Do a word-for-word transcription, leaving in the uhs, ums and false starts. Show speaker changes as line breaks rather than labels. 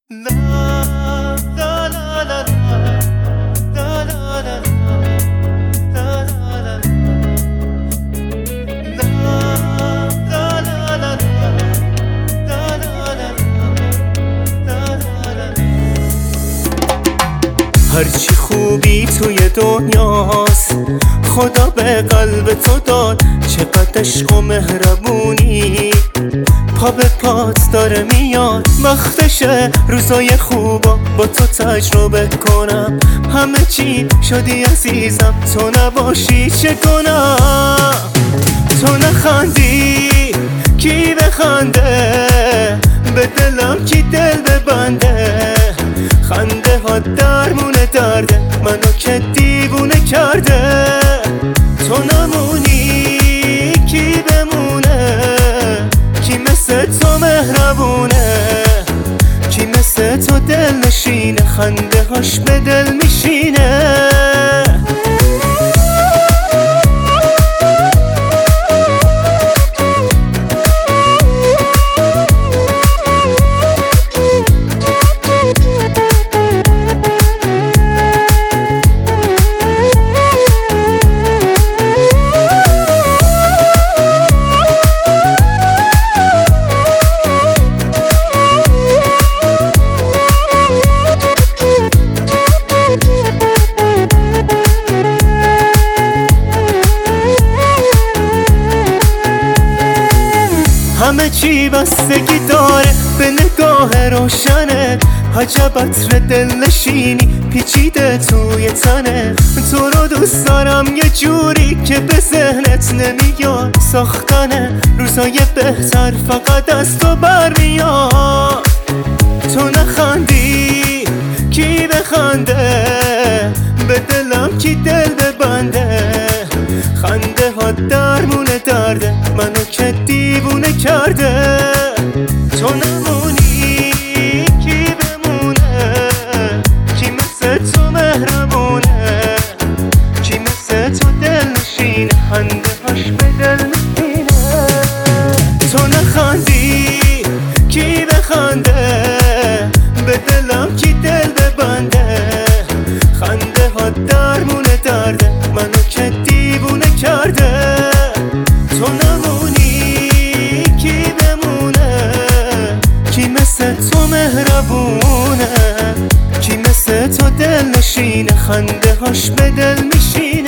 هرچی خوبی توی دنیاست خدا به قلب تو داد، چقدر عشق و مهربونی پا به پات داره میاد. وقتشه روزای خوبا با تو تجربه کنم، همه چی شدی عزیزم، تو نباشی چه کنم؟ تو نخندی کی بخنده، به دلم کی دل ببنده؟ خنده ها درمون درده، منو که دیوونه کرده. تو نمونی کی بمونه، کی مثل تو مهربونه، کی مثل تو دل نشینه، خنده هاش به دل میشینه. همه چی بستگی داره به نگاه روشنه، عجب عطر دلنشینی پیچیده توی تنه. تو رو دوست دارم یه جوری که به ذهنت نمیاد، ساختن روزای بهتر فقط از تو برمیاد. تو نخندی کی بخنده، به دلم کی دل ببنده؟ خنده ها درمون درده، منو که دیوونه کرده. تو نمونی کی بمونه، کی مثل تو مهربونه، کی مثل تو دل نشینه، خنده هاش به دل میشینه. تو نخندی کی بخنده، به دلم کی دل ببنده؟ خنده ها درمون درده، منو که دیوونه کرده. تو نمونی کی بمونه، کی مثل تو مهربونه، کی مثل تو دل نشینه، خنده هاش به دل میشینه.